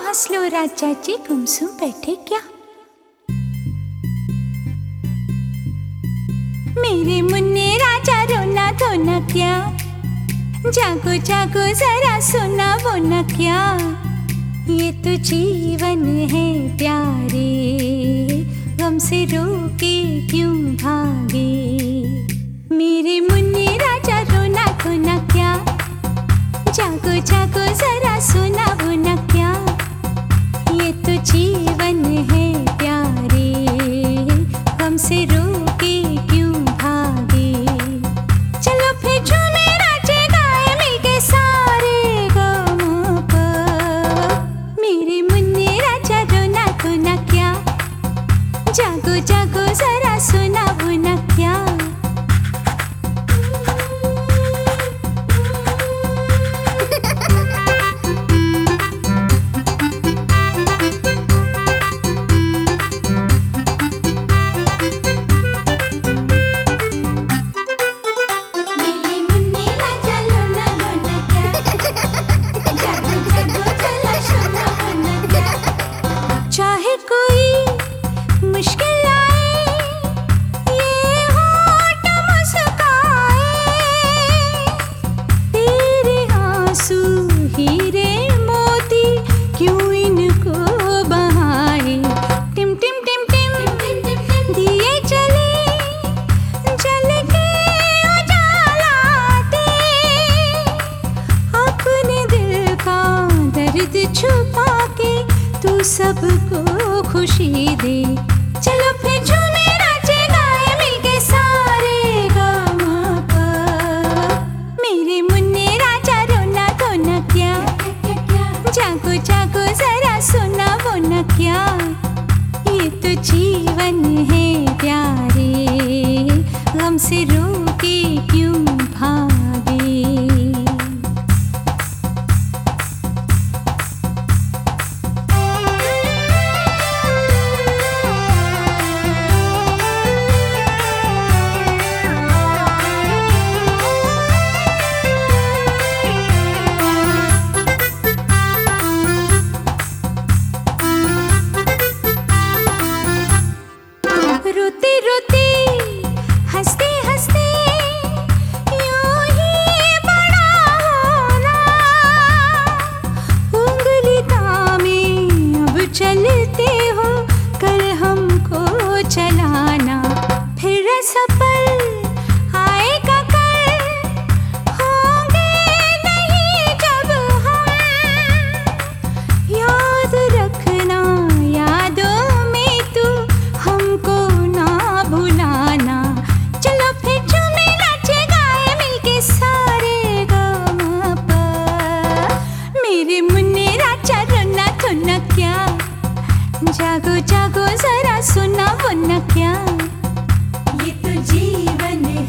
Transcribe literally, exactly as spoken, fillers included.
हंस लो राजा जी, गुमसुम बैठे क्या? मेरे मुन्ने राजा रोना धोना क्या? जागो जागो जरा सुना वो न क्या? ये तो जीवन है प्यारे, गम से रोके क्यों भागे? मेरे मुन्ने राजा रोना धोना क्या? जागो जागो जरा सुना वो न क्या? ये तो जीवन है प्यारे, गम से रोके क्यों भागे? चलो फिर झूमे नाचे गाए मिलके सारे गम पर। मेरे मुन्ने राजा रोना धोना क्या? जागो जागो जरा सुना वो न क्या? चाहे कोई मुश्किल आए, ये होठ मुस्काए, तेरे आंसू हीरे मोती क्यों इनको बहाए? टिम टिम टिम टिम दिए चले जल के उजालाते, अपने दिल का दर्द छुपा के तू सबको खुशी दे। चलो फिर झूमे नाचे गाए मिलके सारे गम पर। मेरे मुन्ने राजा रोना धोना क्या? जागो जागो जरा सुना वो न क्या? ये तो जीवन है प्यारे, गम से रोके क्यों भागे? रोते रोते हंसते हंसते यूं ही बड़ा होना, उंगली थामे अब चलते हो कल हमको चलाना। फिर सफल आएगा कल, होंगे नहीं जब हम, याद रखना यादों में तू हमको ना भुलाना। चलो फिर झूमे नाचे गाए मिलके सारे गम पर। मेरे मुन्ने राजा रोना धोना क्या? जागो जागो जरा सुना वो न क्या? ये तो जीवन